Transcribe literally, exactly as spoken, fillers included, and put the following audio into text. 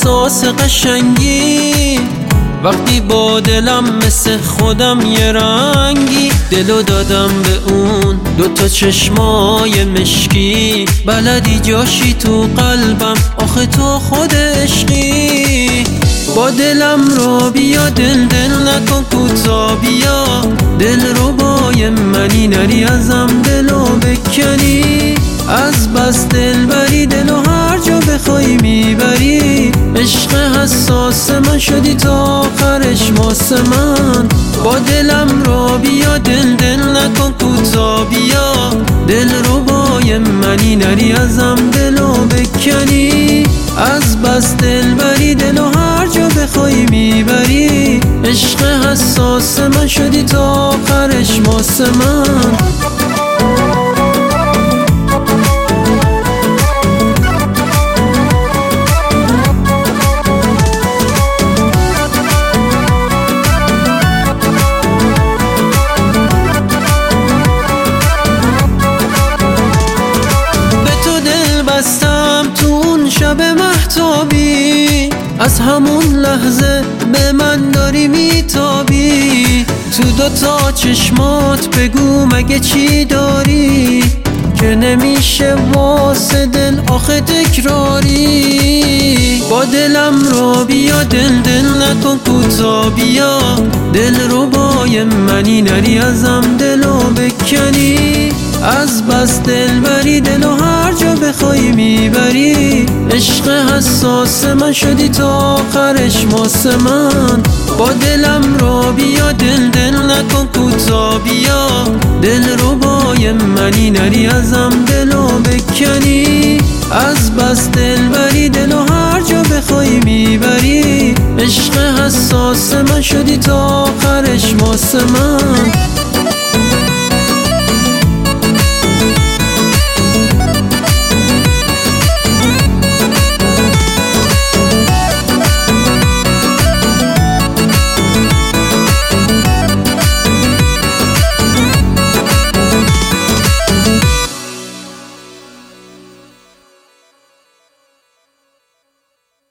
احساس قشنگی، وقتی با دلم مثل خودم یه رنگی، دلو دادم به اون دوتا چشمای مشکی، بلدی جاشی تو قلبم، آخه تو خود عشقی. با دلم رو بیا، دل دل نکن کوتا بیا، دل رو بای منی، نری ازم دلو بکنی، از بس دل بری دلو هر جا بخوای میبری، عشق حساس من شدی تا آخرش واسه من. با دلم رو بیا، دل دل نکن کوتا بیا، دل رو بای منی، نری ازم دلو بکنی، از بس دل بری دلو هر جا بخوای میبری، عشق حساس من شدی تا آخرش واسه من. شب مهتابی، از همون لحظه به من داری میتابی، تو دوتا چشمات بگو مگه چی داری که نمیشه واسه دل آخه تکراری. با دلم رو بیا، دل دل نکن کوتا بیا، دل رو بای منی، نری ازم دلو بکنی، از بس دل بری دلو هر جا بخوای میبری، عشق حساس من شدی تا آخرش واسه من. با دلم رو بیا، دل دل نکن کوتا بیا، دل رو بای منی، نری ازم دلو بکنی، از بس دل بری دلو هر جا بخوای میبری، عشق حساس من شدی تا آخرش واسه من.